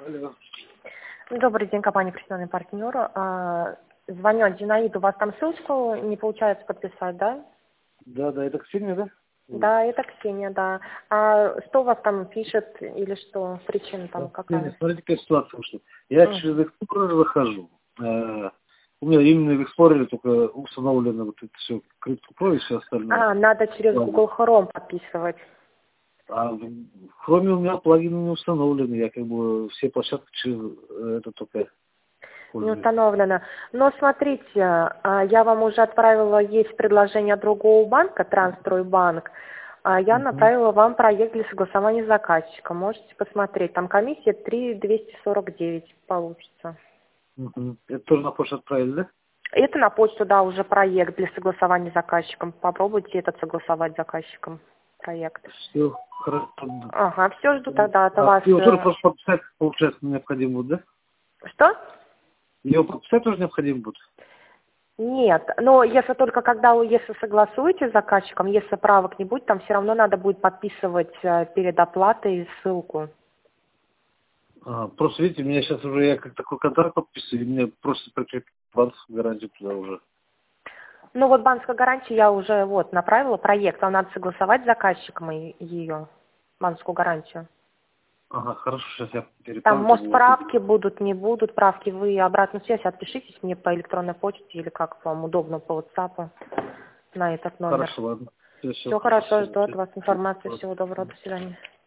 Алло. Добрый день, компания «Профессиональный партнер». Звоню от Зинаиды. У вас там ссылочку не получается подписать, да? Да, это Ксения, да? Да, это Ксения, да. А что у вас там пишет или что? Причина там Ксения, какая? смотрите, какая ситуация вышла. Я через Explorer захожу. У меня именно в Explorer только установлено вот это все CryptoPro и все остальное. Надо через Ладно. Google Chrome подписывать. А в Chrome у меня плагины не установлены. Я как бы все площадки через это только Не пользуюсь. установлено. Но смотрите, я вам уже отправила, есть предложение другого банка, Трансстройбанк. Я направила вам проект для согласования с заказчиком. Можете посмотреть. Там комиссия 3,249 получится. Это тоже на почту отправили, да? Это на почту, да, уже проект для согласования с заказчиком. Попробуйте этот согласовать с заказчиком проект. Все, хорошо. Ага, все, жду тогда от вас. Его тоже просто подписать, получается, необходимо будет, да? Что? Его подписать тоже необходимо будет? Нет, но если только если согласуете с заказчиком, если правок не будет, там все равно надо будет подписывать перед оплатой ссылку. Просто, видите, меня сейчас уже, я как такой контракт подписываю, и мне просто прикрепить банковскую гарантию туда уже. Ну вот банковская гарантия я уже направила проект, а надо согласовать с заказчиком ее, банковскую гарантию. Хорошо, сейчас я Там, переправлю. может, правки будут, не будут правки. Вы обратную связь отпишитесь мне по электронной почте или как вам удобно по WhatsApp на этот номер. Хорошо, ладно. Все хорошо, жду от вас информации. Всего доброго, до свидания.